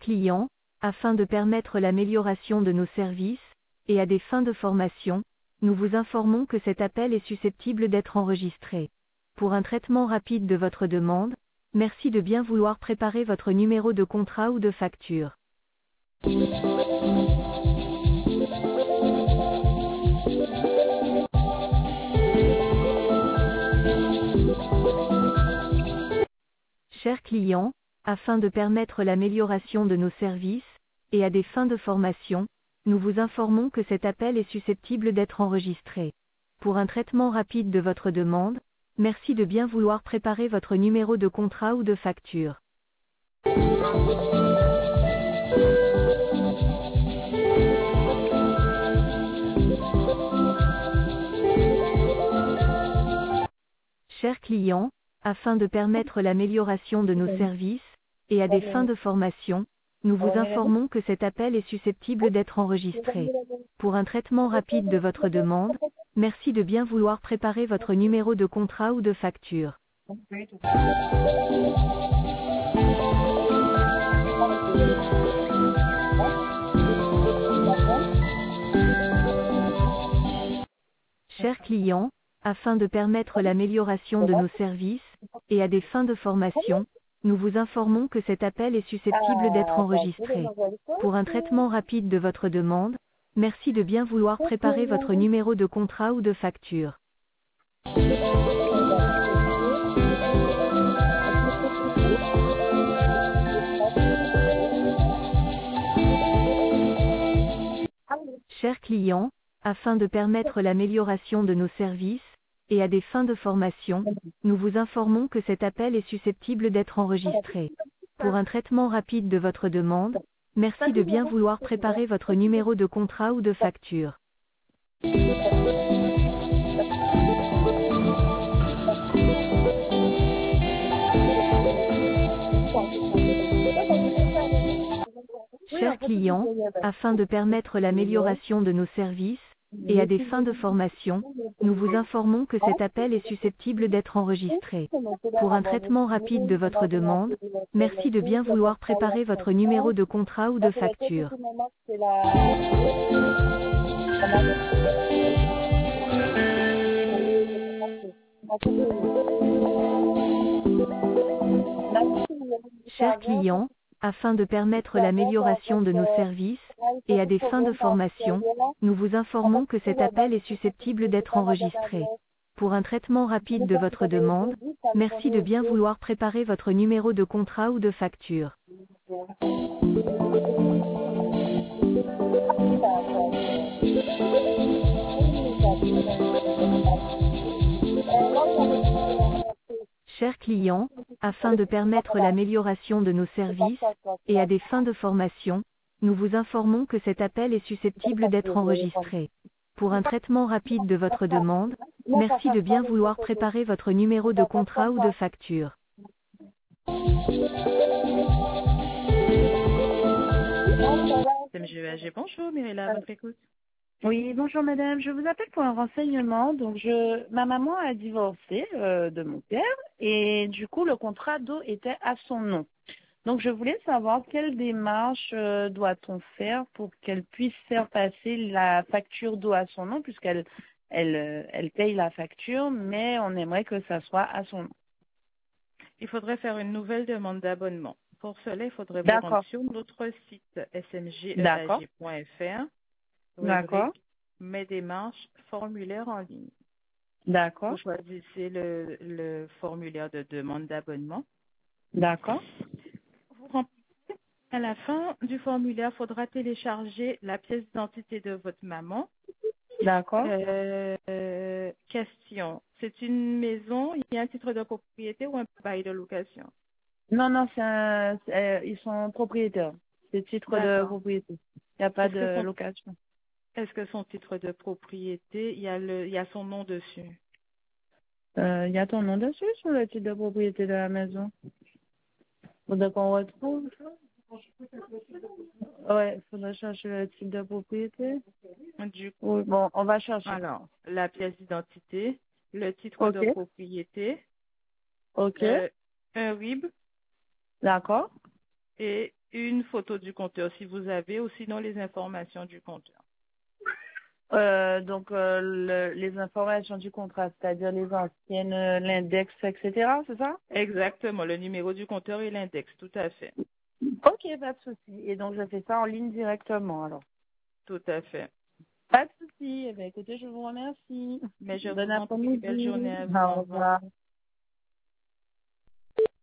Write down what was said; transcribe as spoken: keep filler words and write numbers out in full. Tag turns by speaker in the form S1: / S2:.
S1: clients, afin de permettre l'amélioration de nos services, et à des fins de formation, nous vous informons que cet appel est susceptible d'être enregistré. Pour un traitement rapide de votre demande, merci de bien vouloir préparer votre numéro de contrat ou de facture. Chers clients, afin de permettre l'amélioration de nos services, et à des fins de formation, nous vous informons que cet appel est susceptible d'être enregistré. Pour un traitement rapide de votre demande, merci de bien vouloir préparer votre numéro de contrat ou de facture. Chers clients, afin de permettre l'amélioration de nos services, et à des fins de formation, nous vous informons que cet appel est susceptible d'être enregistré. Pour un traitement rapide de votre demande, merci de bien vouloir préparer votre numéro de contrat ou de facture. Chers clients, afin de permettre l'amélioration de nos services, et à des fins de formation, nous vous informons que cet appel est susceptible d'être enregistré. Pour un traitement rapide de votre demande, merci de bien vouloir préparer votre numéro de contrat ou de facture. Chers clients, afin de permettre l'amélioration de nos services, et à des fins de formation, nous vous informons que cet appel est susceptible d'être enregistré. Pour un traitement rapide de votre demande, merci de bien vouloir préparer votre numéro de contrat ou de facture. Chers clients, afin de permettre l'amélioration de nos services, et à des fins de formation, nous vous informons que cet appel est susceptible d'être enregistré. Pour un traitement rapide de votre demande, merci de bien vouloir préparer votre numéro de contrat ou de facture. Chers clients, afin de permettre l'amélioration de nos services, et à des fins de formation, nous vous informons que cet appel est susceptible d'être enregistré. Pour un traitement rapide de votre demande, merci de bien vouloir préparer votre numéro de contrat ou de facture. Chers clients, afin de permettre l'amélioration de nos services, et à des fins de formation, nous vous informons que cet appel est susceptible d'être enregistré. Pour un traitement rapide de votre demande, merci de bien vouloir préparer votre numéro de contrat ou de facture.
S2: M G E A G, bonjour, Mirella, à votre écoute.
S3: Oui, bonjour madame, je vous appelle pour un renseignement. Donc je ma maman a divorcé euh, de mon père et du coup le contrat d'eau était à son nom. Donc je voulais savoir quelle démarche euh, doit-on faire pour qu'elle puisse faire passer la facture d'eau à son nom, puisqu'elle elle, euh, elle paye la facture, mais on aimerait que ça soit à son nom.
S2: Il faudrait faire une nouvelle demande d'abonnement. Pour cela, il faudrait vous rendre sur notre site s m g e a g point f r.
S3: D'accord.
S2: Mes démarches, formulaire en ligne.
S3: D'accord.
S2: Vous choisissez le, le formulaire de demande d'abonnement.
S3: D'accord.
S2: Vous remplissez. À la fin du formulaire, il faudra télécharger la pièce d'identité de votre maman.
S3: D'accord.
S2: Euh, euh, question. C'est une maison, il y a un titre de propriété ou un bail de location?
S3: Non, non, c'est un, c'est, euh, ils sont propriétaires. C'est titre de propriété. Il n'y a pas
S2: Est-ce
S3: de
S2: que son,
S3: location.
S2: Est-ce que son titre de propriété, il y a, le, il y a son nom dessus?
S3: Euh, il y a ton nom dessus sur le titre de propriété de la maison. Faudrait qu'on retrouve. Ouais, faudrait chercher le titre de propriété.
S2: Du coup,
S3: oui, bon, on va chercher.
S2: Alors, la pièce d'identité, le titre
S3: okay.
S2: de propriété,
S3: Ok.
S2: euh, un R I B.
S3: D'accord.
S2: Et une photo du compteur si vous avez, ou sinon les informations du compteur.
S3: Euh, donc, euh, le, les informations du contrat, c'est-à-dire les anciennes, euh, l'index, et cetera, c'est ça?
S2: Exactement, le numéro du compteur et l'index, tout à fait.
S3: Ok, pas de souci. Et donc, je fais ça en ligne directement, alors.
S2: Tout à fait.
S3: Pas de souci. Eh bien, écoutez, je vous remercie.
S2: Mais je
S3: Bon
S2: vous en prie, belle
S3: après-midi.
S2: journée à vous.
S3: Au
S2: Au revoir.
S3: revoir.